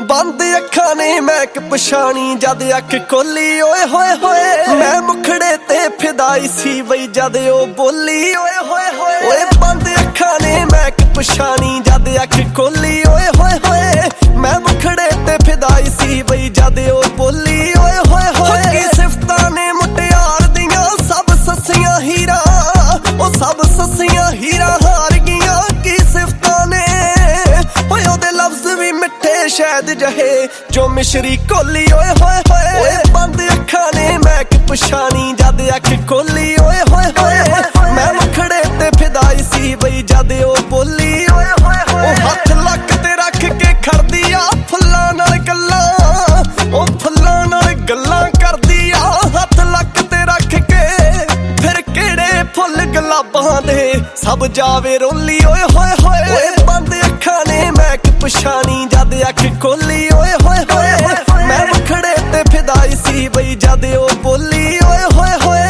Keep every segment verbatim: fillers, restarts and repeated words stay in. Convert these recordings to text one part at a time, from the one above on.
बंद अखां ने महक पछाणी जद अख खोली ओए होए होए मैं मुखड़े ते फिदाई सी बई जद ओ बोली ओए होए होए ओए बंद अखां ने महक पछाणी जद अख खोली ओए होए होए मैं मुखड़े ते फिदाई सी बई जद ओ बोली ओए होए होए की सिफतां ने मुटियार दियां सब ससियां हीरा ओ सब ससियां हीरा हार गियां की सिफतां ने ओए ओदे लफ्ज भी मिठे शायद जहे जो मिश्री कोली ओए होए होए ओए बंद अखां ने महक पछाणी जद अख खोली ओए होए होए मैं मुखड़े ते फिदाई सी बई जद ओ बोली ओए होए होए हथ लक ते रख के खड़दी आ फुल्लां नाल गल्लां ओ फुल्लां नाल गल्लां करदी आ हथ लक ते रख के फिर किहड़े फुल गुलाबां दे सब जावे रोली ओए होए होए ओए बंद अखां ने महक पछाणी जद अख खोली ओए होए होए मैं मुखड़े ते फिदाई सी बई जद ओ बोली ओए होए होए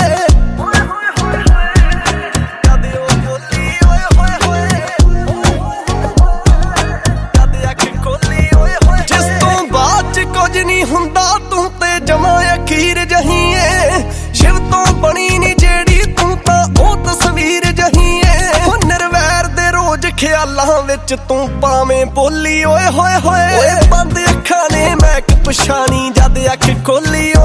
जद ओ बोली ओए होए होए जद अख खोली ओए होए जिस तों बाद च कुछ नहीं हुंदा तूं ते जमा अखीर जही ऐ शिव तों बनी नी जेड़ी तूं तां ओ तस्वीर जही ऐ ओ निर्वैर दे रोज ख्यालां विच तूं पावें बोली ओए होए होए ओए बंद अखां ने महक पछाणी जद अख खोली